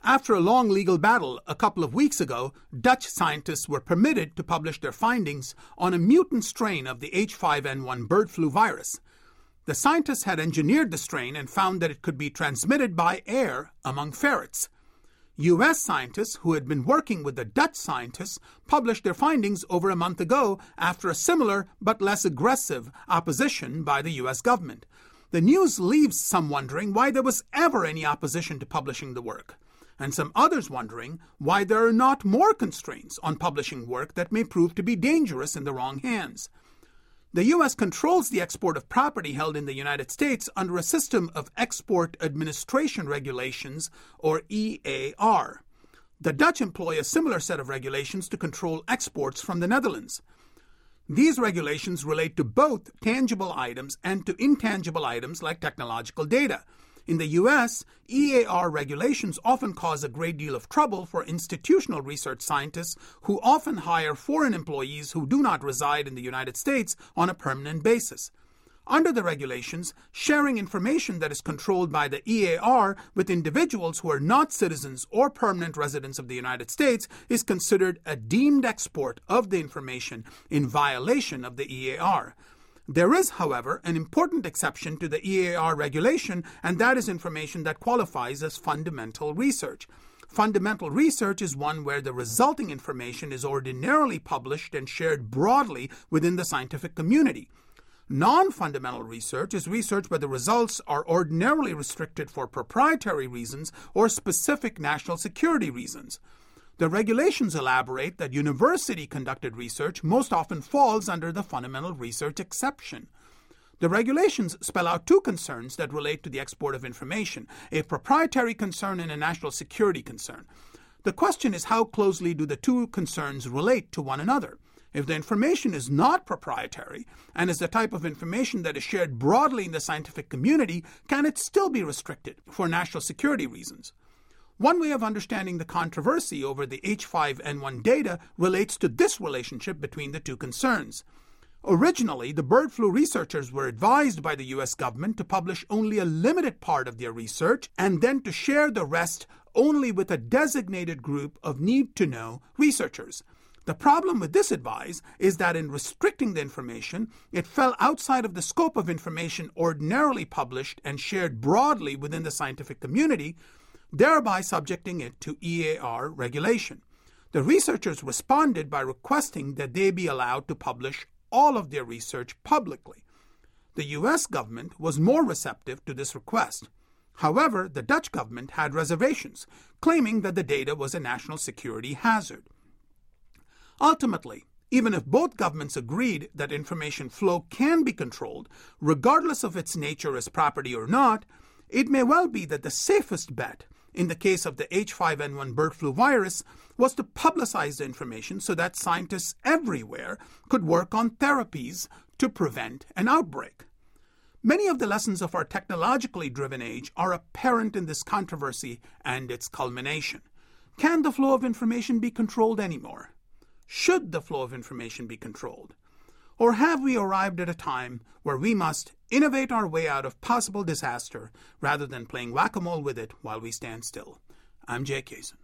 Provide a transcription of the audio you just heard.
After a long legal battle a couple of weeks ago, Dutch scientists were permitted to publish their findings on a mutant strain of the H5N1 bird flu virus. The scientists had engineered the strain and found that it could be transmitted by air among ferrets. U.S. scientists who had been working with the Dutch scientists published their findings over a month ago after a similar but less aggressive opposition by the U.S. government. The news leaves some wondering why there was ever any opposition to publishing the work, and some others wondering why there are not more constraints on publishing work that may prove to be dangerous in the wrong hands. The U.S. controls the export of property held in the United States under a system of Export Administration Regulations, or EAR. The Dutch employ a similar set of regulations to control exports from the Netherlands. These regulations relate to both tangible items and to intangible items like technological data. In the U.S., EAR regulations often cause a great deal of trouble for institutional research scientists who often hire foreign employees who do not reside in the United States on a permanent basis. Under the regulations, sharing information that is controlled by the EAR with individuals who are not citizens or permanent residents of the United States is considered a deemed export of the information in violation of the EAR. There is, however, an important exception to the EAR regulation, and that is information that qualifies as fundamental research. Fundamental research is one where the resulting information is ordinarily published and shared broadly within the scientific community. Non-fundamental research is research where the results are ordinarily restricted for proprietary reasons or specific national security reasons. The regulations elaborate that university-conducted research most often falls under the fundamental research exception. The regulations spell out two concerns that relate to the export of information, a proprietary concern and a national security concern. The question is, how closely do the two concerns relate to one another? If the information is not proprietary and is the type of information that is shared broadly in the scientific community, can it still be restricted for national security reasons? One way of understanding the controversy over the H5N1 data relates to this relationship between the two concerns. Originally, the bird flu researchers were advised by the U.S. government to publish only a limited part of their research and then to share the rest only with a designated group of need-to-know researchers. The problem with this advice is that in restricting the information, it fell outside of the scope of information ordinarily published and shared broadly within the scientific community, thereby subjecting it to EAR regulation. The researchers responded by requesting that they be allowed to publish all of their research publicly. The U.S. government was more receptive to this request. However, the Dutch government had reservations, claiming that the data was a national security hazard. Ultimately, even if both governments agreed that information flow can be controlled, regardless of its nature as property or not, it may well be that the safest bet in the case of the H5N1 bird flu virus was to publicize the information so that scientists everywhere could work on therapies to prevent an outbreak. Many of the lessons of our technologically driven age are apparent in this controversy and its culmination. Can the flow of information be controlled anymore? Should the flow of information be controlled? Or have we arrived at a time where we must innovate our way out of possible disaster rather than playing whack-a-mole with it while we stand still? I'm Jay Kaysen.